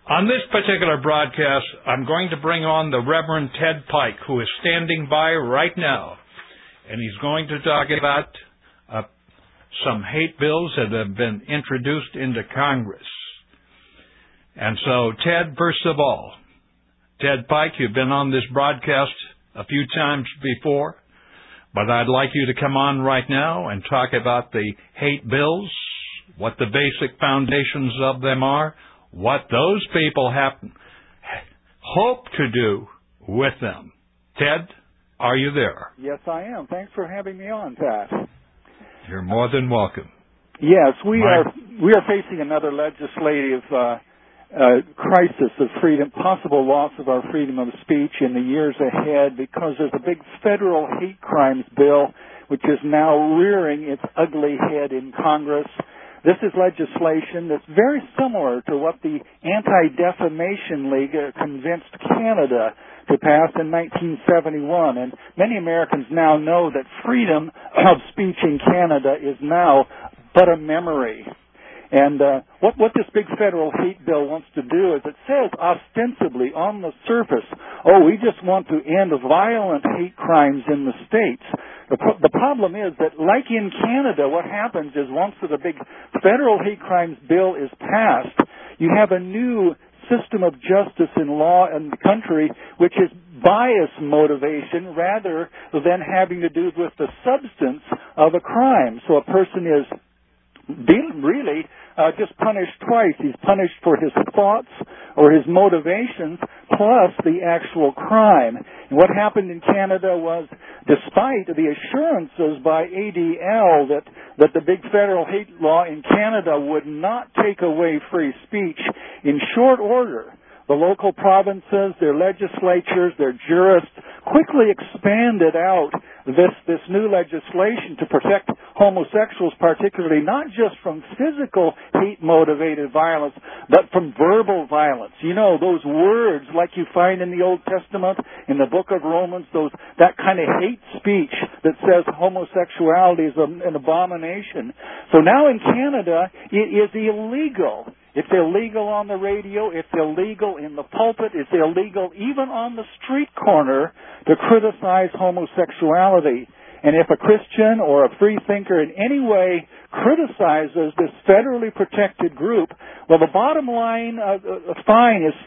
On this particular broadcast, I'm going to bring on the Reverend Ted Pike, who is standing by right now, and he's going to talk about some hate bills that have been introduced into Congress. And so, Ted, first of all, Ted Pike, you've been on this broadcast a few times before, but I'd like you to come on right now and talk about the hate bills, what the basic foundations of them are, what those people hope to do with them. Ted, are you there? Yes, I am. Thanks for having me on, Pat. You're more than welcome. Yes, we are facing another legislative crisis of freedom, possible loss of our freedom of speech in the years ahead, because there's a big federal hate crimes bill which is now rearing its ugly head in Congress. This is legislation that's very similar to what the Anti-Defamation League convinced Canada to pass in 1971. And many Americans now know that freedom of speech in Canada is now but a memory. And what this big federal hate bill wants to do is, it says ostensibly on the surface, we just want to end violent hate crimes in the states. The problem is that, like in Canada, what happens is once the big federal hate crimes bill is passed, you have a new system of justice and law in the country which is bias motivation rather than having to do with the substance of a crime. So a person is really just punished twice. He's punished for his thoughts or his motivations plus the actual crime. And what happened in Canada was, despite the assurances by ADL that the big federal hate law in Canada would not take away free speech, in short order, the local provinces, their legislatures, their jurists quickly expanded out this new legislation to protect homosexuals, particularly not just from physical hate-motivated violence, but from verbal violence. You know, those words like you find in the Old Testament, in the book of Romans, that kind of hate speech that says homosexuality is an abomination. So now in Canada, it is illegal. It's illegal on the radio. It's illegal in the pulpit. It's illegal even on the street corner to criticize homosexuality. And if a Christian or a free thinker in any way criticizes this federally protected group, well, the bottom line fine is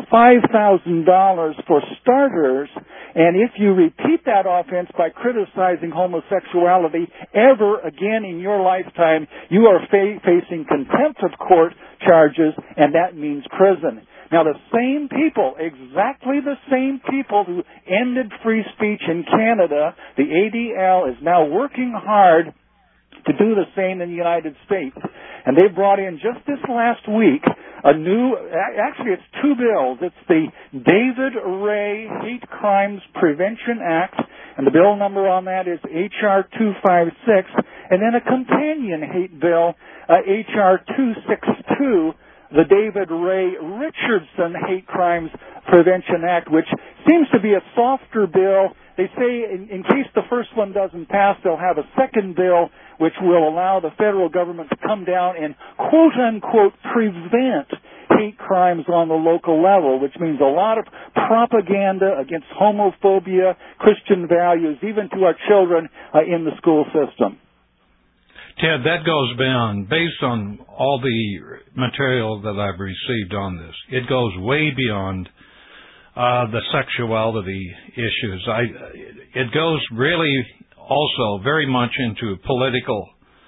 $5,000 for starters. And if you repeat that offense by criticizing homosexuality ever again in your lifetime, you are facing contempt of court charges, and that means prison. Now, the same people, exactly the same people who ended free speech in Canada, the ADL is now working hard to do the same in the United States. And they brought in just this last week actually it's two bills. It's the David Ray Hate Crimes Prevention Act, and the bill number on that is H.R. 256, and then a companion hate bill, H.R. 262, the David Ray Richardson Hate Crimes Prevention Act, which seems to be a softer bill. They say in case the first one doesn't pass, they'll have a second bill which will allow the federal government to come down and quote-unquote prevent hate crimes on the local level, which means a lot of propaganda against homophobia, Christian values, even to our children in the school system. Ted, that goes beyond, based on all the material that I've received on this, it goes way beyond the sexuality issues. It goes really also very much into political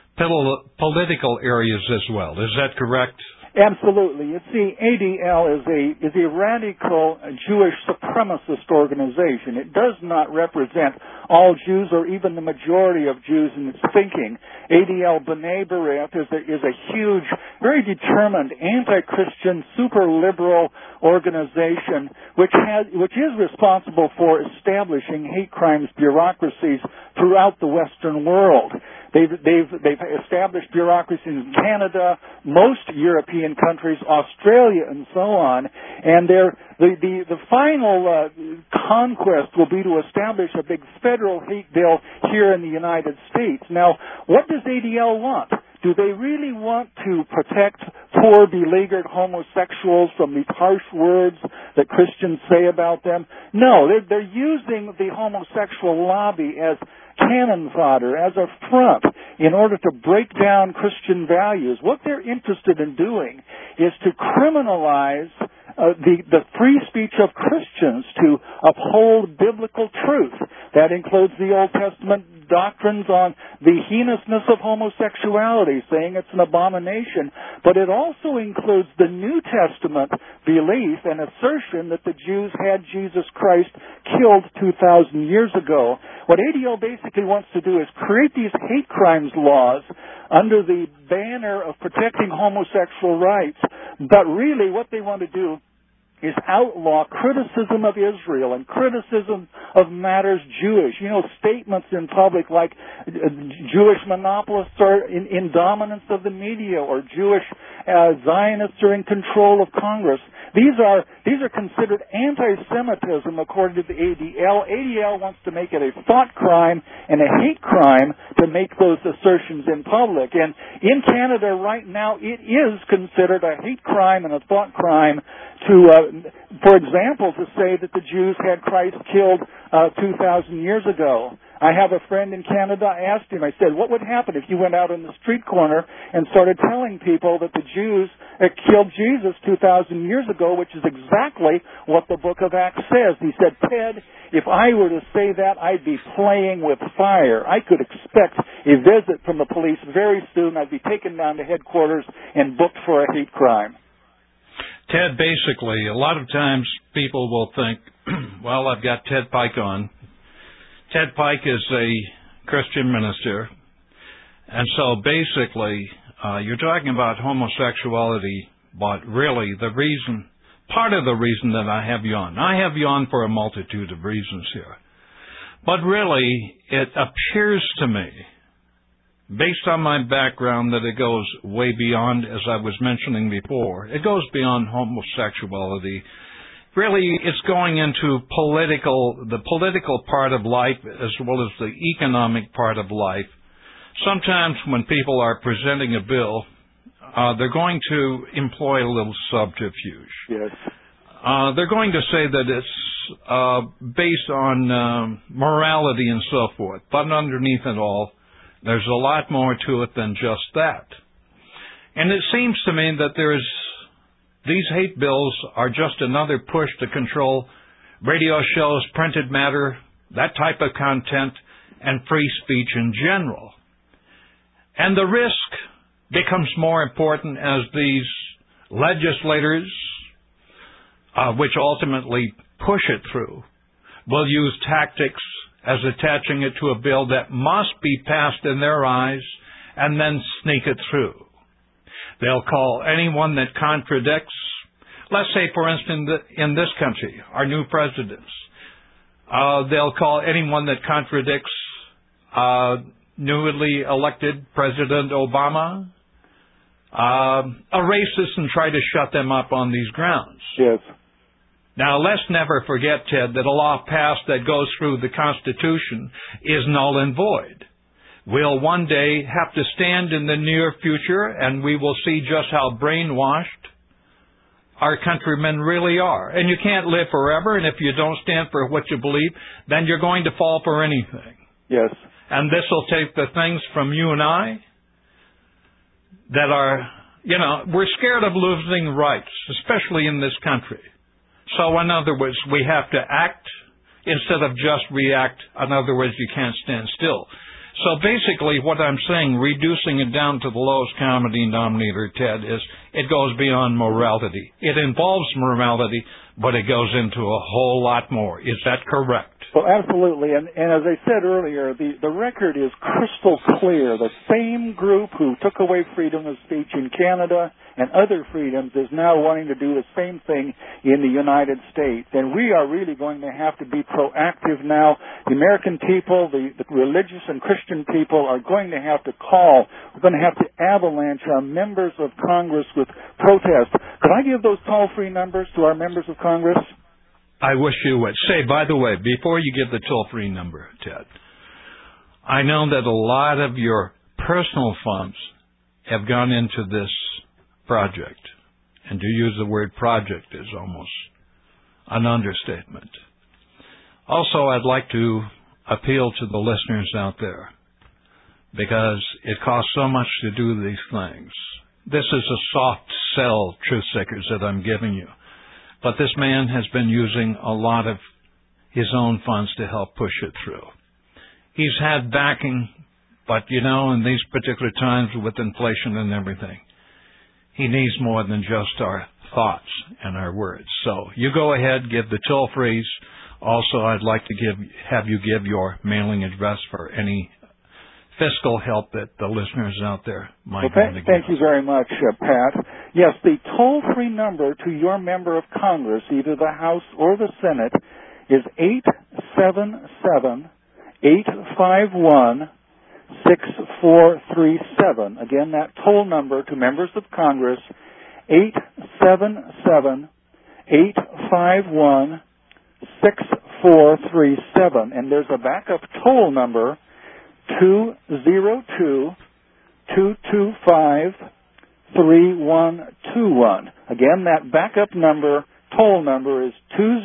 areas as well. Is that correct? Absolutely. You see, ADL is a radical Jewish supremacist organization. It does not represent all Jews or even the majority of Jews in its thinking. ADL B'nai B'rith is a huge, very determined anti-Christian, super liberal organization which is responsible for establishing hate crimes bureaucracies throughout the Western world. They've established bureaucracies in Canada, most European countries, Australia, and so on. And the final conquest will be to establish a big federal hate bill here in the United States. Now, what does ADL want? do they really want to protect poor, beleaguered homosexuals from these harsh words that Christians say about them? No, they're using the homosexual lobby as cannon fodder, as a front, in order to break down Christian values. What they're interested in doing is to criminalize the free speech of Christians, to uphold biblical truth. That includes the Old Testament doctrines on the heinousness of homosexuality, saying it's an abomination, but it also includes the New Testament belief and assertion that the Jews had Jesus Christ killed 2,000 years ago. What ADL basically wants to do is create these hate crimes laws under the banner of protecting homosexual rights, but really what they want to do is outlaw criticism of Israel and criticism of matters Jewish. You know, statements in public like Jewish monopolists are in dominance of the media, or Jewish Zionists are in control of Congress. These are considered anti-Semitism according to the ADL. ADL wants to make it a thought crime and a hate crime to make those assertions in public. And in Canada right now, it is considered a hate crime and a thought crime to, for example, to say that the Jews had Christ killed 2,000 years ago. I have a friend in Canada. I asked him, I said, what would happen if you went out on the street corner and started telling people that the Jews killed Jesus 2,000 years ago, which is exactly what the book of Acts says. He said, Ted, if I were to say that, I'd be playing with fire. I could expect a visit from the police very soon. I'd be taken down to headquarters and booked for a hate crime. Ted, basically, a lot of times people will think, well, I've got Ted Pike on. Ted Pike is a Christian minister, and so basically, you're talking about homosexuality, but really part of the reason that I have you on for a multitude of reasons here. But really, it appears to me, based on my background, that it goes way beyond, as I was mentioning before, it goes beyond homosexuality. Really, it's going into the political part of life as well as the economic part of life. Sometimes when people are presenting a bill, they're going to employ a little subterfuge. Yes. They're going to say that it's based on morality and so forth, but underneath it all, there's a lot more to it than just that. And it seems to me that these hate bills are just another push to control radio shows, printed matter, that type of content, and free speech in general. And the risk becomes more important as these legislators, which ultimately push it through, will use tactics as attaching it to a bill that must be passed in their eyes and then sneak it through. They'll call anyone that contradicts, let's say, for instance, in this country, our new presidents. They'll call anyone that contradicts newly elected President Obama a racist and try to shut them up on these grounds. Yes. Now, let's never forget, Ted, that a law passed that goes through the Constitution is null and void. We'll one day have to stand in the near future, and we will see just how brainwashed our countrymen really are. And you can't live forever, and if you don't stand for what you believe, then you're going to fall for anything. Yes. And this will take the things from you and I that are, we're scared of losing rights, especially in this country. So in other words, we have to act instead of just react. In other words, you can't stand still. So basically what I'm saying, reducing it down to the lowest common denominator, Ted, is it goes beyond morality. It involves morality, but it goes into a whole lot more. Is that correct? Well, absolutely. And as I said earlier, the record is crystal clear. The same group who took away freedom of speech in Canada and other freedoms is now wanting to do the same thing in the United States. And we are really going to have to be proactive now. The American people, the religious and Christian people are going to have to call. We're going to have to avalanche our members of Congress with protests. Could I give those toll-free numbers to our members of Congress? I wish you would. Say, by the way, before you give the toll-free number, Ted, I know that a lot of your personal funds have gone into this project. And to use the word project is almost an understatement. Also, I'd like to appeal to the listeners out there, because it costs so much to do these things. This is a soft sell, truth seekers, that I'm giving you. But this man has been using a lot of his own funds to help push it through. He's had backing, but in these particular times with inflation and everything, he needs more than just our thoughts and our words. So you go ahead, give the toll-frees. Also, I'd like to have you give your mailing address for any fiscal help that the listeners out there might want to give. Thank you very much, Pat. Yes, the toll-free number to your member of Congress, either the House or the Senate, is 877-851-6437. Again, that toll number to members of Congress, 877-851-6437. And there's a backup toll number, 202-225-3121. Again, that backup number, toll number, is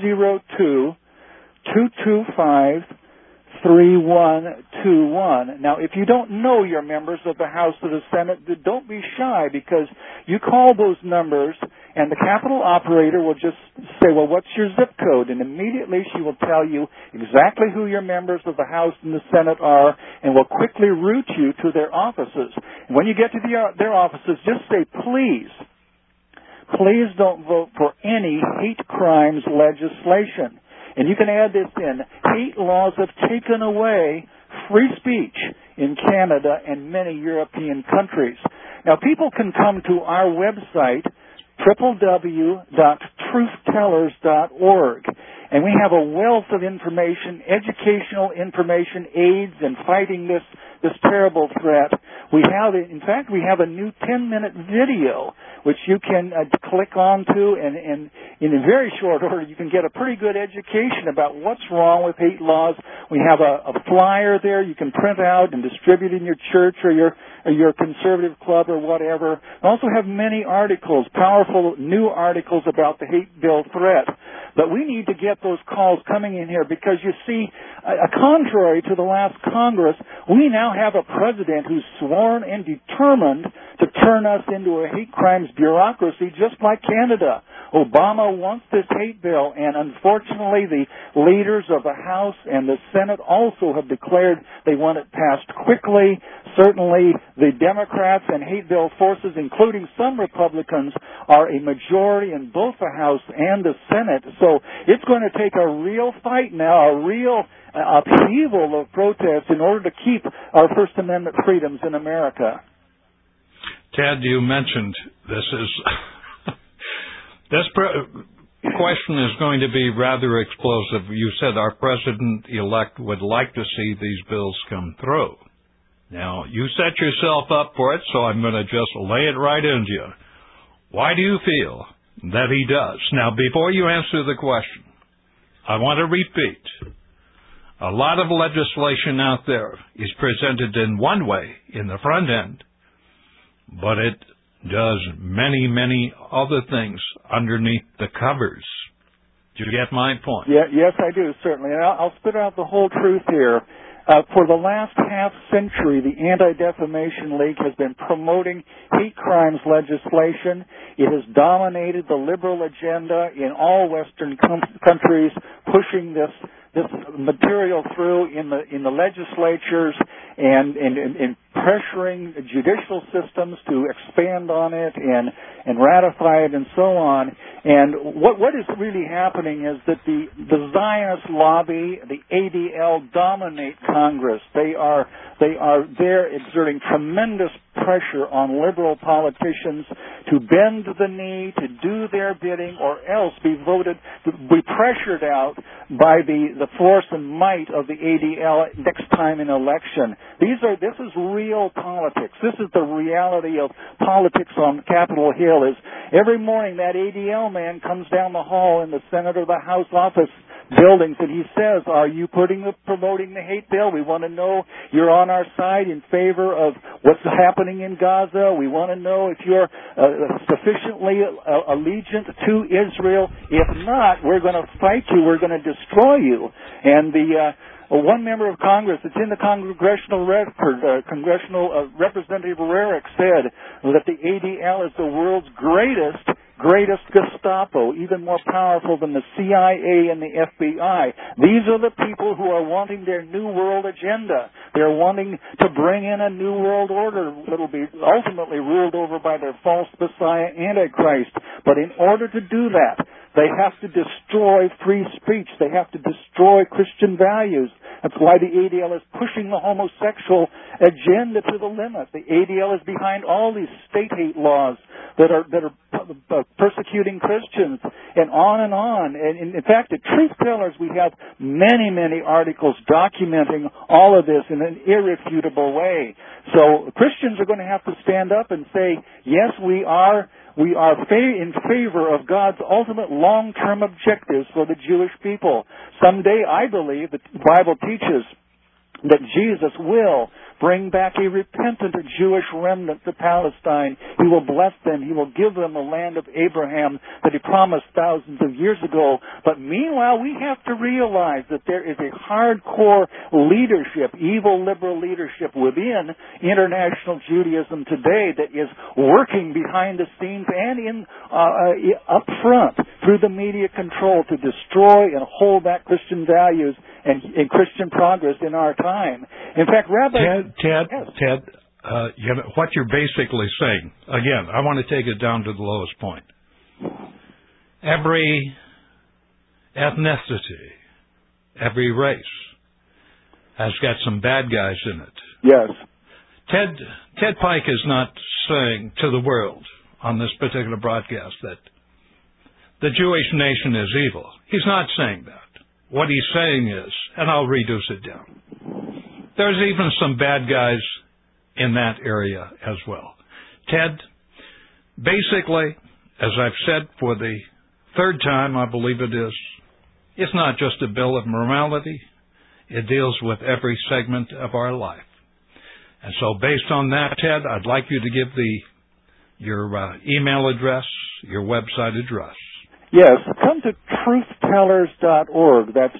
202-225-3121. Now, if you don't know your members of the House or the Senate, don't be shy, because you call those numbers and the Capitol operator will just say, well, what's your zip code? And immediately she will tell you exactly who your members of the House and the Senate are, and will quickly route you to their offices. And when you get to their offices, just say, please don't vote for any hate crimes legislation. And you can add this in. Hate laws have taken away free speech in Canada and many European countries. Now, people can come to our website, www.truthtellers.org. And we have a wealth of information, educational information, aids in fighting this terrible threat. We have a new 10-minute video which you can click onto, and in a very short order you can get a pretty good education about what's wrong with hate laws. We have a flyer there you can print out and distribute in your church or your conservative club or whatever. We also have many articles, powerful new articles about the hate bill threat. But we need to get those calls coming in here, because you see, contrary to the last Congress, we now have a president who's sworn and determined to turn us into a hate crimes bureaucracy just like Canada. Obama wants this hate bill, and unfortunately the leaders of the House and the Senate also have declared they want it passed quickly. Certainly the Democrats and hate bill forces, including some Republicans, are a majority in both the House and the Senate. So it's going to take a real fight now, a real upheaval of protest in order to keep our First Amendment freedoms in America. Ted, you mentioned this question is going to be rather explosive. You said our president-elect would like to see these bills come through. Now, you set yourself up for it, so I'm going to just lay it right into you. Why do you feel that he does? Now, before you answer the question, I want to repeat. A lot of legislation out there is presented in one way, in the front end, but it does many, many other things underneath the covers. Do you get my point? Yeah, yes, I do, certainly. And I'll spit out the whole truth here. For the last half century, the Anti-Defamation League has been promoting hate crimes legislation. It has dominated the liberal agenda in all Western countries, pushing this material through in the legislatures and pressuring judicial systems to expand on it and ratify it and so on. And what is really happening is that the Zionist lobby, the ADL, dominate Congress. They are there exerting tremendous pressure on liberal politicians to bend the knee, to do their bidding, or else be pressured out by the force and might of the ADL next time in election. This is real politics. This is the reality of politics on Capitol Hill. Is every morning that ADL man comes down the hall in the Senate or the House office buildings, and he says, are you promoting the hate bill? We want to know you're on our side in favor of what's happening in Gaza. We want to know if you're sufficiently allegiant to Israel. If not, we're going to fight you. We're going to destroy you. And one member of Congress, it's in the congressional record, Representative Rarick said that the ADL is the world's greatest Gestapo, even more powerful than the CIA and the FBI. These are the people who are wanting their new world agenda. They're wanting to bring in a new world order that will be ultimately ruled over by their false Messiah, Antichrist. But in order to do that, they have to destroy free speech. They have to destroy Christian values. That's why the ADL is pushing the homosexual agenda to the limit. The ADL is behind all these state hate laws that are persecuting Christians, and on and on. And in fact, at Truth Tellers, we have many articles documenting all of this in an irrefutable way. So Christians are going to have to stand up and say, yes, we are in favor of God's ultimate long-term objectives for the Jewish people. Someday, I believe, the Bible teaches that Jesus will bring back a repentant Jewish remnant to Palestine. He will bless them. He will give them the land of Abraham that He promised thousands of years ago. But meanwhile, we have to realize that there is a hardcore leadership, evil liberal leadership within international Judaism today that is working behind the scenes and up front through the media control to destroy and hold back Christian values and Christian progress in our time. In fact, Rabbi Ted, what you're basically saying, again, I want to take it down to the lowest point. Every ethnicity, every race has got some bad guys in it. Yes. Ted Pike is not saying to the world on this particular broadcast that the Jewish nation is evil. He's not saying that. What he's saying is, and I'll reduce it down, there's even some bad guys in that area as well. Ted, basically, as I've said for the third time, I believe it is, it's not just a bill of morality. It deals with every segment of our life. And so based on that, Ted, I'd like you to give your email address, your website address. Yes, come to truthtellers.org. That's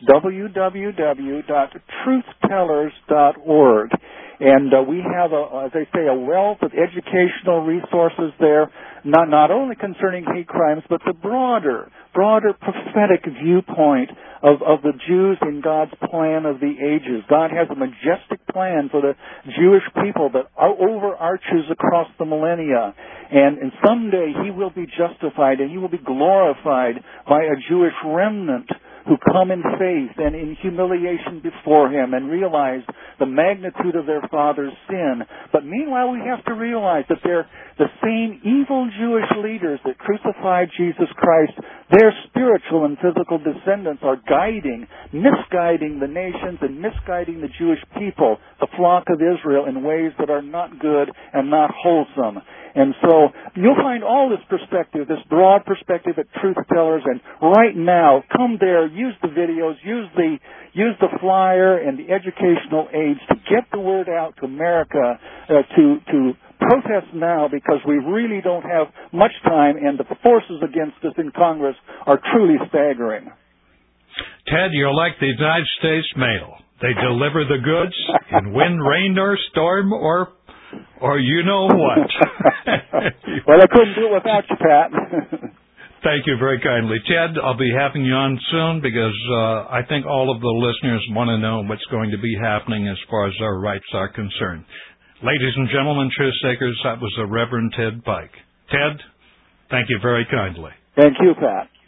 www.truthtellers.org. And we have, as I say, a wealth of educational resources there, not only concerning hate crimes, but the broader prophetic viewpoint of the Jews in God's plan of the ages. God has a majestic plan for the Jewish people that overarches across the millennia. And someday He will be justified and He will be glorified by a Jewish remnant who come in faith and in humiliation before Him and realize the magnitude of their father's sin. But meanwhile, we have to realize that they're the same evil Jewish leaders that crucified Jesus Christ. Their spiritual and physical descendants are misguiding the nations and misguiding the Jewish people, the flock of Israel, in ways that are not good and not wholesome. And so you'll find all this perspective, this broad perspective at Truth Tellers. And right now, come there, use the videos, use the flyer and the educational aids to get the word out to America, to protest now, because we really don't have much time, and the forces against us in Congress are truly staggering. Ted, you're like the United States mail. They deliver the goods in wind, rain, or storm, or you know what. Well, I couldn't do it without you, Pat. Thank you very kindly. Ted, I'll be having you on soon because I think all of the listeners want to know what's going to be happening as far as our rights are concerned. Ladies and gentlemen, truth seekers, that was the Reverend Ted Pike. Ted, thank you very kindly. Thank you, Pat.